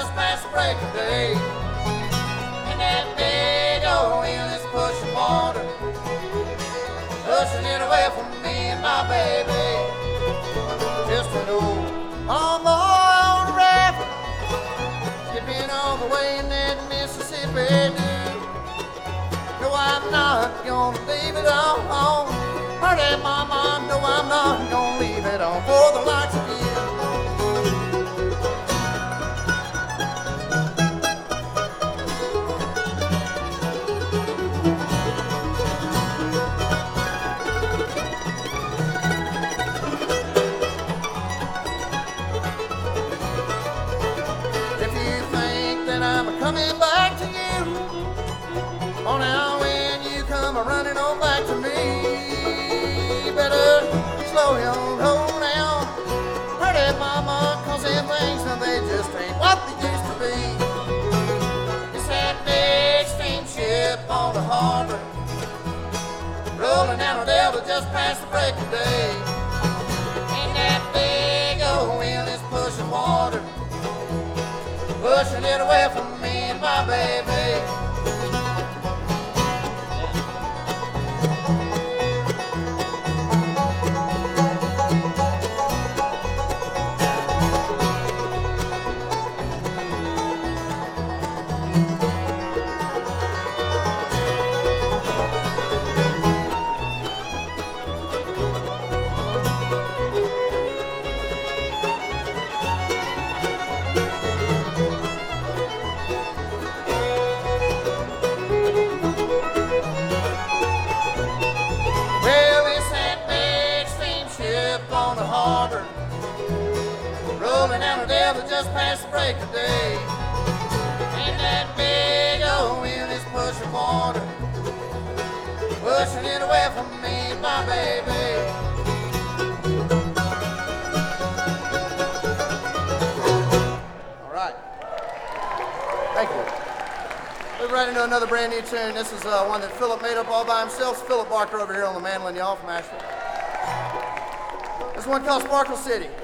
just past the break of day. And that big old wheel is pushing water, pushing it away from me and my baby. Just an old lawnmower on a raft, skipping all the way in that Mississippi. No, I'm not gonna leave it all. Heard that, Mama, no, I'm not gonna leave it all for the likes of you. If you think that I'm coming back to you, oh, now when you come running on back to me, better slow your roll down. Heard it, Mama, 'cause them things, now they just ain't what they used to be. It's that big steamship on the harbor, rolling down the Delta just past the break of day. And that big old wheel is pushing water, pushing it away from me and my baby. On the harbor, rolling down the Delta just past the break of day. And that big old wheel is pushing water, pushing it away from me and my baby. All right. Thank you. We're right into another brand new tune. This is one that Philip made up all by himself. It's Philip Barker over here on the mandolin, y'all, from Asheville. This one called Sparkle City.